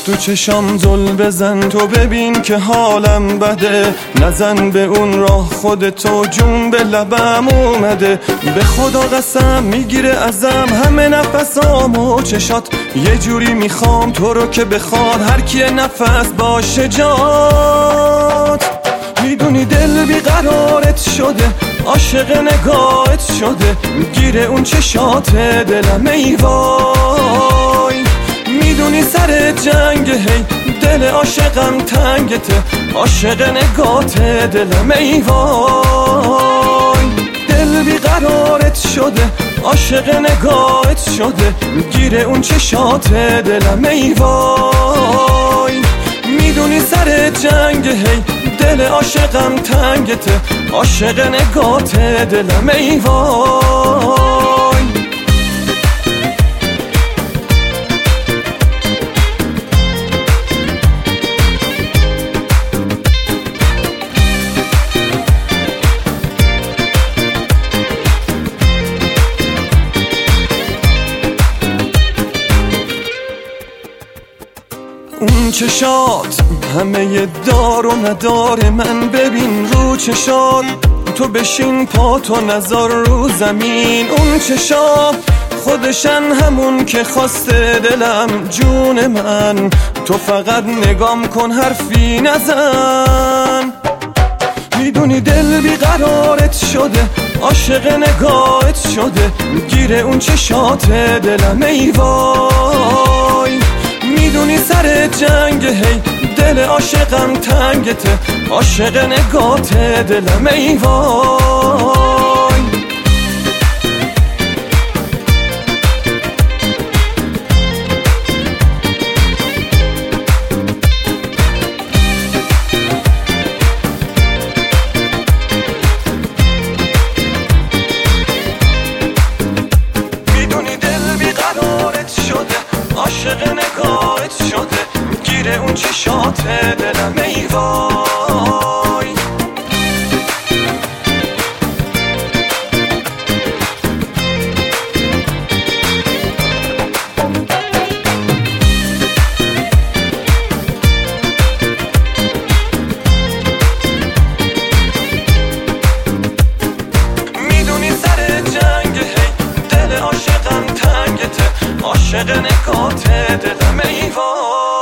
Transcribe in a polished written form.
تو چشام زل بزن، تو ببین که حالم بده. نزن به اون راه خودتو، جون به لبم اومده. به خدا قسم میگیره ازم همه نفسامو چشات. یه جوری میخوام تو رو که بخواد هر کی نفس باشه جات. میدونی دل بیقرارت شده، عاشق نگاهت شده، گیره اون چشات دلم ای وای. میدونی سر جنگ هی دل عاشقم تنگته، عاشق نگات دلم ای وای. دل بیقرارت شده، عاشق نگاهت شده، گیره اون چشات دلم ای وای. میدونی سر جنگ هی دل عاشقم تنگته، عاشق نگات دلم ای وای. اون چشات همه دار و ندار من، ببین رو چشات. تو بشین پاتو نذار رو زمین. اون چشات خودشن همون که خواسته دلم جون من. تو فقط نگام کن حرفی نزن. میدونی دل بیقرارت شده، عاشق نگاهت شده، گیره اون چشات دلم ای وای. میدونی سر جنگ هی دل عاشقم تنگته، عاشق نگات دلم ای وای. میدونی دل بیقرارت شده، عاشق نگاهت شده، گیره اون چشات دلم ای وای. میدونی سر جنگ هی دل عاشقم تنگته، عاشق نگات دلم ای وای.